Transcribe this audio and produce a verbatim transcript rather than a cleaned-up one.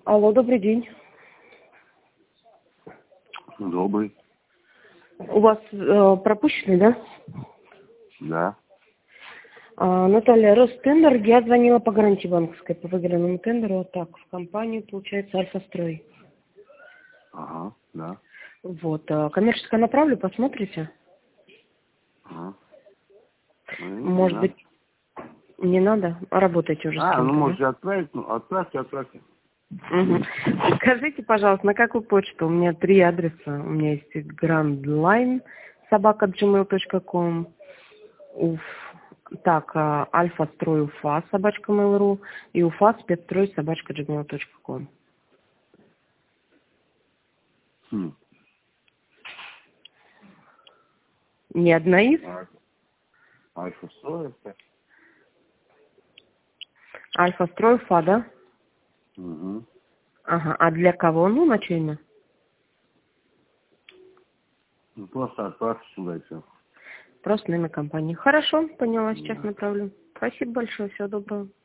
Алло, добрый день. Добрый. У вас э, пропущенный, да? Да. А, Наталья, Ростендер. Я звонила по гарантии банковской, по выигранному тендеру. Вот так, в компанию, получается, Альфа-строй. Ага, да. Вот. А, коммерческое направлю, посмотрите. Ага. Ну, не Может надо. быть, не надо? Работаете уже с А, ну кем-то, можете отправить, ну отправьте, отправьте. да? Угу. Скажите, пожалуйста, на какую почту? У меня три адреса. У меня есть грандлайн собака джимейл точка ком. Уф. Так, а, альфа-строй уфа собачка mail.ru и уфа спецстрой собачка джимейл точка ком. Хм. Ни одна из? А, Альфа сто. Альфа-строй уфа, да? Угу. Ага. А для кого? Ну, на чье имя? Ну, просто отправьте сюда и все. Просто на имя компании. Хорошо, поняла, сейчас Да. направлю. Спасибо большое, всего доброго.